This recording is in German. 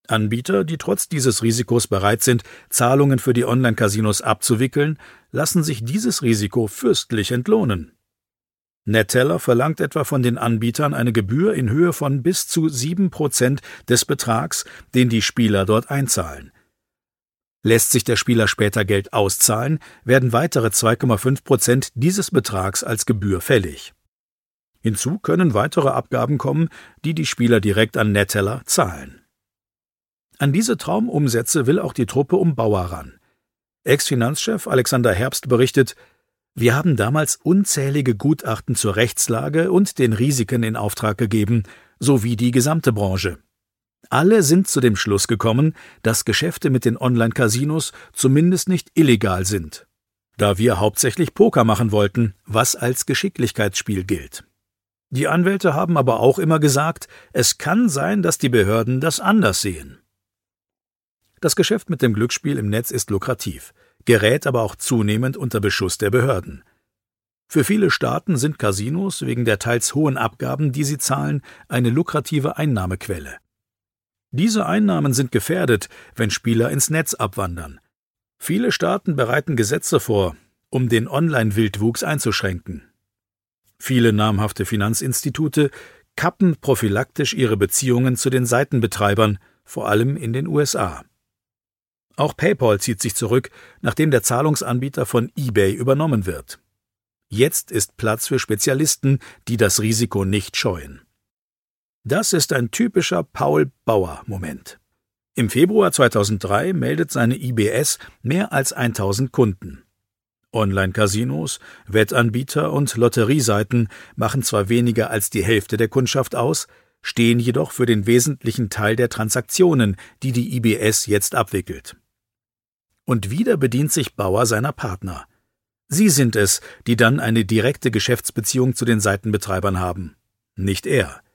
Anbieter, die trotz dieses Risikos bereit sind, Zahlungen für die Online-Casinos abzuwickeln, lassen sich dieses Risiko fürstlich entlohnen. NetTeller verlangt etwa von den Anbietern eine Gebühr in Höhe von bis zu 7% des Betrags, den die Spieler dort einzahlen. Lässt sich der Spieler später Geld auszahlen, werden weitere 2,5% dieses Betrags als Gebühr fällig. Hinzu können weitere Abgaben kommen, die die Spieler direkt an NetTeller zahlen. An diese Traumumsätze will auch die Truppe um Bauer ran. Ex-Finanzchef Alexander Herbst berichtet: Wir haben damals unzählige Gutachten zur Rechtslage und den Risiken in Auftrag gegeben, sowie die gesamte Branche. Alle sind zu dem Schluss gekommen, dass Geschäfte mit den Online-Casinos zumindest nicht illegal sind, da wir hauptsächlich Poker machen wollten, was als Geschicklichkeitsspiel gilt. Die Anwälte haben aber auch immer gesagt, es kann sein, dass die Behörden das anders sehen. Das Geschäft mit dem Glücksspiel im Netz ist lukrativ, gerät aber auch zunehmend unter Beschuss der Behörden. Für viele Staaten sind Casinos wegen der teils hohen Abgaben, die sie zahlen, eine lukrative Einnahmequelle. Diese Einnahmen sind gefährdet, wenn Spieler ins Netz abwandern. Viele Staaten bereiten Gesetze vor, um den Online-Wildwuchs einzuschränken. Viele namhafte Finanzinstitute kappen prophylaktisch ihre Beziehungen zu den Seitenbetreibern, vor allem in den USA. Auch PayPal zieht sich zurück, nachdem der Zahlungsanbieter von eBay übernommen wird. Jetzt ist Platz für Spezialisten, die das Risiko nicht scheuen. Das ist ein typischer Paul-Bauer-Moment. Im Februar 2003 meldet seine IBS mehr als 1000 Kunden. Online-Casinos, Wettanbieter und Lotterieseiten machen zwar weniger als die Hälfte der Kundschaft aus, stehen jedoch für den wesentlichen Teil der Transaktionen, die die IBS jetzt abwickelt. Und wieder bedient sich Bauer seiner Partner. Sie sind es, die dann eine direkte Geschäftsbeziehung zu den Seitenbetreibern haben, nicht er.